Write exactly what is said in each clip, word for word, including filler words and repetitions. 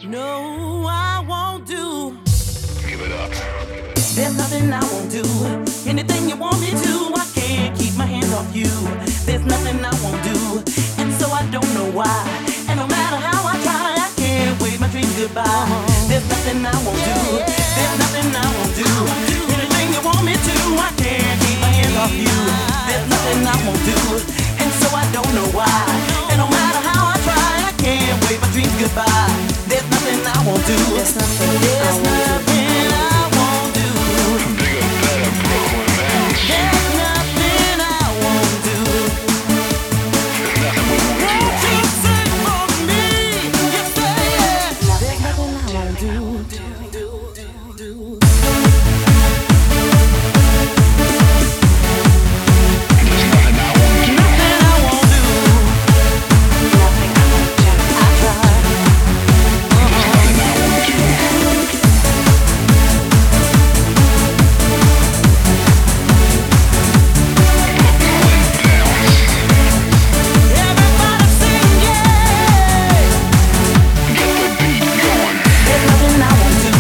No, I won't do. Give it up. There's nothing I won't do. Anything you want me to, I can't keep my hands off you. There's nothing I won't do, and so I don't know why. And no matter how I try, I can't wave my dreams goodbye. There's nothing I won't do. There's nothing I won't do. Anything you want me to, I can't keep my hands off you. There's nothing I won't do, and so I don't know why. And no matter how I try, I can't wave my dreams goodbye. There's nothing I won't do. There's nothing There's I won't do. nothing I won't do. Bigger, better, Brooklyn bounce. There's nothing I won't do. There's nothing we won't do. Won't you sing for me? You say it. There's nothing I won't do. There's nothing I won't do. Nothing I won't do. Nothing I won't do. I tried. There's nothing I won't do. Everybody sing, yeah. Get the beat going. There's nothing I won't do.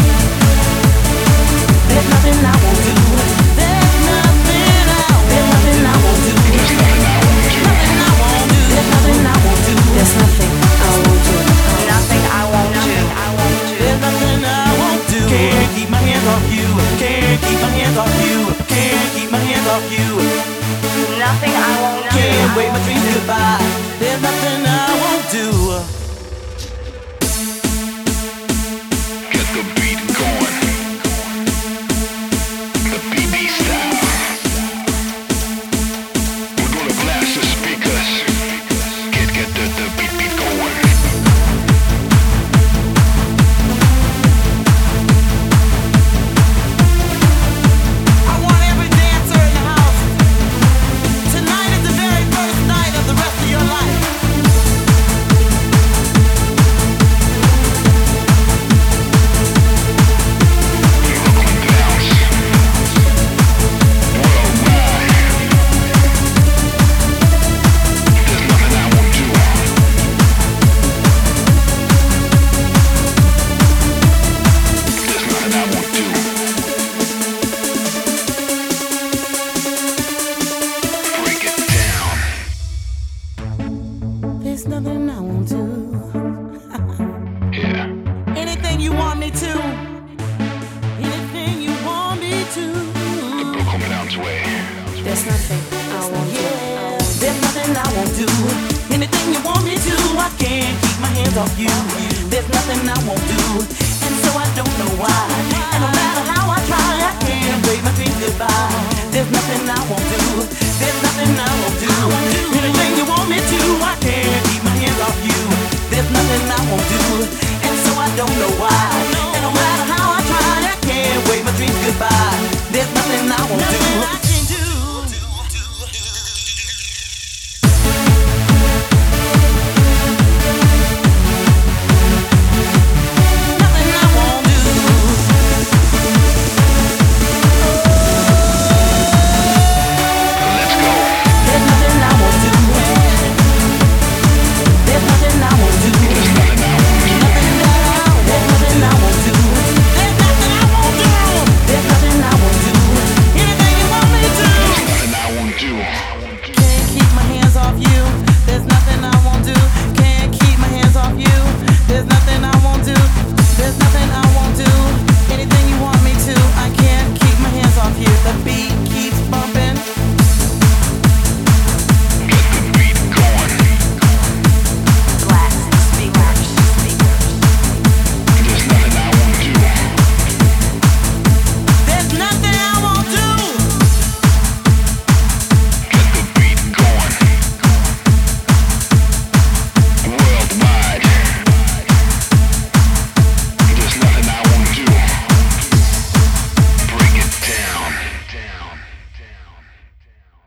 There's nothing I won't do. There's nothing I. There's nothing I won't do. There's nothing I won't do. Nothing I won't do. There's nothing I won't do. There's nothing I won't do. Nothing I won't do. I won't do. There's nothing I won't do. Can't keep my hands off you. Can't keep my hands off you. Can't keep my hands off you. Nothing I won't do. Can't wave my dreams goodbye. There's nothing I won't do. Get the beat going. The B B style. We're gonna blast the speakers. Get, get the, the beat, beat going. I want every dancer in the house. Tonight is the very first night of the rest of your life. Brooklyn bounce. Worldwide. There's nothing I won't do. There's nothing I won't do. Break it down. There's nothing I won't do. Yeah. Anything you want me to. Anything you want me to. The Brooklyn bounce way. There's nothing I won't do. Yeah. There's nothing I won't do. Anything you want me to. I can't keep my hands off you. There's nothing I won't do. And so I don't know why. And no matter how I try, I can't wave my dreams goodbye. There's nothing I won't do. There's nothing I won't do. Anything you want me to. I can't keep my hands off you. There's nothing I won't do. And so I don't know why. And no matter how I try, I can't wave my dreams goodbye. There's nothing I won't do.